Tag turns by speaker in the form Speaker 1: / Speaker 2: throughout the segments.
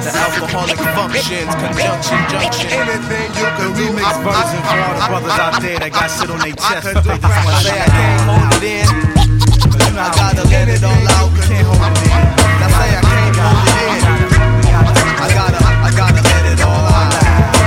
Speaker 1: The alcoholic functions, conjunction, junction.
Speaker 2: Anything you could do.
Speaker 3: Remix version for all the brothers out there that got shit on their chest.
Speaker 1: They just wanna say I can't hold it in. I gotta let it all out.
Speaker 3: Can't hold it in.
Speaker 1: I say I can't hold it in. I gotta let it all out.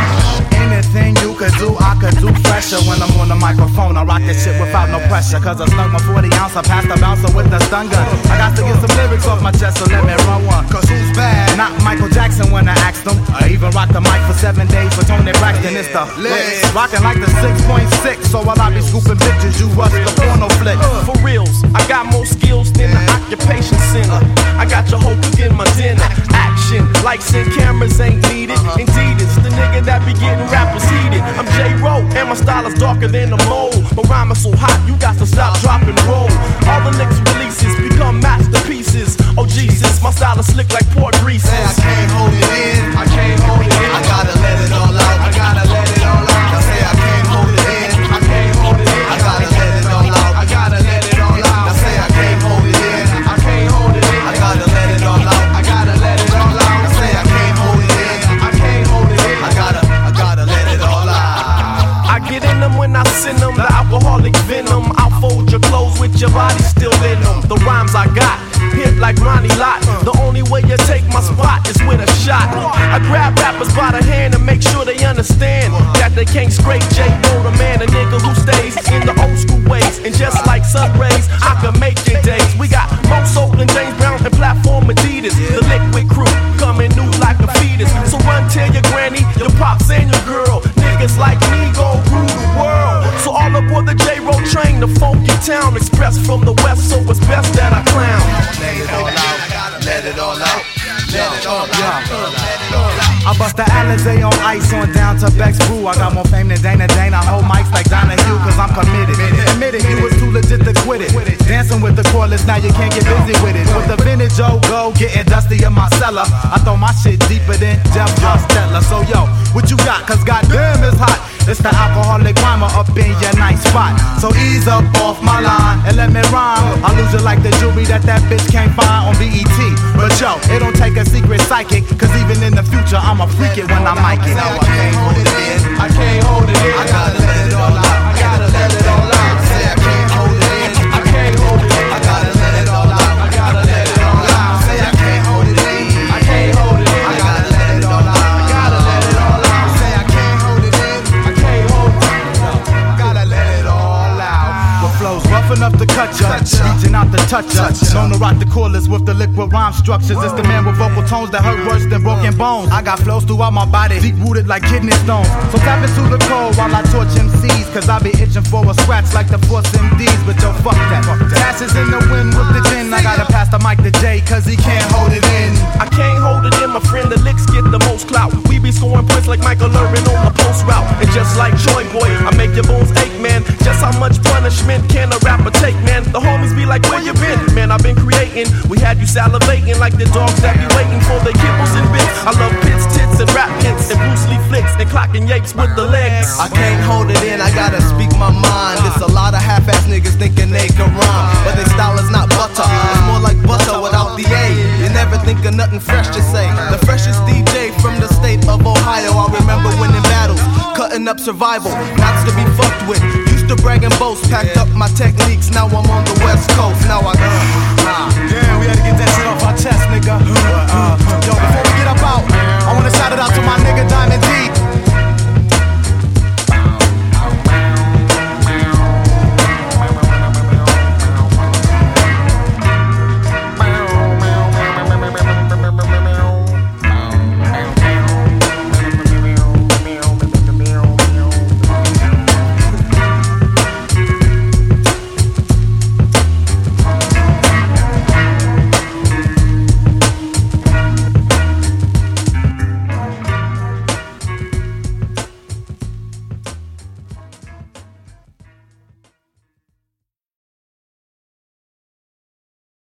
Speaker 3: Anything you could do, I could do fresher. When I'm on the microphone, I rock this shit without no pressure. Cause I slung my 40 ounce, I passed the bouncer with the stun gun. I got to get some lyrics off my chest, so let me run one.
Speaker 2: Cause who's bad?
Speaker 3: Not Michael Jackson when I asked him. I even rocked the mic for 7 days for Tony Braxton. It's the licks. Rocking like the 6.6. So while I be scooping bitches, you rush the porno flick.
Speaker 4: For reals, I got more skills than the occupation center. I got your hope in my dinner. Action, lights and cameras ain't needed. Indeed, it's the nigga that be getting rappers heated. I'm J-Ro, and my style is darker than the mold. My rhyme is so hot, you got to stop, drop, and roll. All the next releases become masterpieces. Oh Jesus, my style is slick like port grease.
Speaker 1: Say I can't hold it in.
Speaker 2: I can't hold it in.
Speaker 1: I gotta let it all out.
Speaker 2: I gotta let it all out.
Speaker 1: I say I can't hold it in.
Speaker 2: I can't hold it in.
Speaker 1: I gotta let it all out.
Speaker 2: I gotta let it all out.
Speaker 1: I say I can't hold it in.
Speaker 2: I can't hold it in.
Speaker 1: I gotta let it all out.
Speaker 2: I gotta let it all out.
Speaker 1: I say I can't hold it in.
Speaker 2: I can't hold it in.
Speaker 1: I gotta let it all out.
Speaker 4: I get in them when I send them, the alcoholic venom. I'll fold your clothes with your body still in them. The rhymes I got hit like Ronnie Lott. The only way you take my spot is with a shot. I grab rappers by the hand and make sure they understand that they can't scrape J-Bo, the man, a nigga who stays in the old school ways. And just like sun rays, I can make your days. We got Mo Soul and James Brown and Platform Adidas. The Liquid Crew coming new like a fetus. So run tell your granny, your pops and your girl. Niggas like me gon' rule the world. So all aboard the J-Ro train, the funky town express from the west, so it's best that I clown.
Speaker 1: Let it all out. Let it all out. Let it all out. Let it all out.
Speaker 3: I bust the Alizé on ice on down to Beck's Brew. I got more fame than Dana Dana. Hold mics like Donahue, cause I'm committed. Admitted you was too legit to quit it. Dancing with the cordless, now you can't get busy with it. With the vintage go, getting dusty in my cellar. I throw my shit deeper than Jeff Costello. So yo, what you got? Cause goddamn it's hot. It's the alcoholic rhymer up in your nice spot. So ease up off my line and let me rhyme. I lose it like the jewelry that bitch can't find on BET. But yo, it don't take a secret psychic, cause even in the future I'ma freak it when I mic it.
Speaker 1: I can't hold it in.
Speaker 2: I can't hold it in.
Speaker 1: I gotta let it all out.
Speaker 2: I gotta let it all out.
Speaker 1: Say I can't hold it in.
Speaker 2: I can't hold it in.
Speaker 1: I gotta let it all out.
Speaker 2: I gotta let it all out.
Speaker 1: Say I can't hold it in.
Speaker 2: I can't hold it in.
Speaker 1: I gotta let it all out.
Speaker 2: I gotta let it all out.
Speaker 1: Say I can't hold it in.
Speaker 2: I can't hold it in. Gotta let it all out.
Speaker 3: With flows rough enough to cut ya, reaching out to touch ya. Known to rock the cordless with the liquid rhyme structures. It's the man with vocal tones that hurt worse than broken bones. I got flows throughout my body, deep rooted like kidney stones. So tap into the cold while I torch MCs, cause I be itching for a scratch like the Force MDs. But yo, fuck that. Cash is in the wind with the gin. I gotta pass the mic to Jay, cause he can't hold it in.
Speaker 4: I can't hold it in, my friend, the licks get the most clout. We be scoring points like Michael Irvin on the post route. And just like Joy Boy, I make your bones ache, man. Just how much punishment can a rapper take, man? The homies be like, where you been? Man, I've been creating. We had you salivating like the dogs that be waiting for the kibbles and bits. I love pits, tits, and rap hits, and Bruce Lee flicks, and clocking yapes with the legs.
Speaker 1: I can't hold it in, I gotta speak my mind. There's a lot of half-ass niggas thinking they can rhyme, but their style is not butter. It's more like butter without the A. You never think of nothing fresh to say. The freshest DJ from the state of Ohio. I remember winning battles, cutting up survival, not to be fucked with. Used to brag and boast, packed up my techniques. Now I'm on the West Coast. Now I